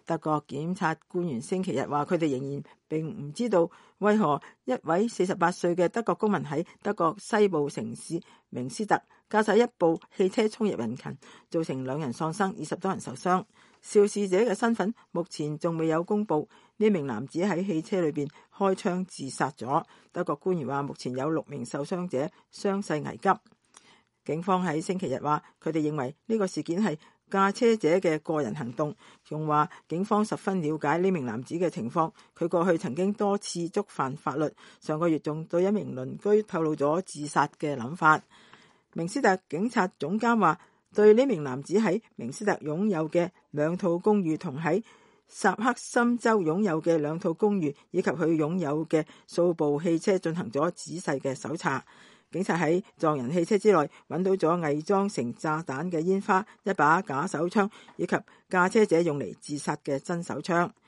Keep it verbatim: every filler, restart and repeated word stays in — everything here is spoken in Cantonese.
德國檢察官員星期日話，佢哋仍然並唔知道為何一位四十八歲嘅德國公民喺德國西部城市明斯特駕駛一部汽車衝入人群，造成兩人喪生，二十多人受傷。肇事者嘅身份目前仲未有公布。呢名男子喺汽車裏邊開槍自殺咗。德國官員話，目前有六名受傷者，傷勢危急。警方喺星期日話，佢哋認為呢個事件係駕車者嘅個人行動，仲話警方十分了解呢名男子嘅情況，佢過去曾經多次觸犯法律，上個月仲對一名鄰居透露咗自殺嘅諗法。明斯特警察總監話，對呢名男子喺明斯特擁有嘅兩套公寓同喺薩克森州擁有嘅兩套公寓以及佢擁有嘅數部汽車進行咗仔細嘅搜查。警察喺撞人汽車之內揾到咗偽裝成炸彈嘅煙花、一把假手槍以及駕車者用嚟自殺嘅真手槍。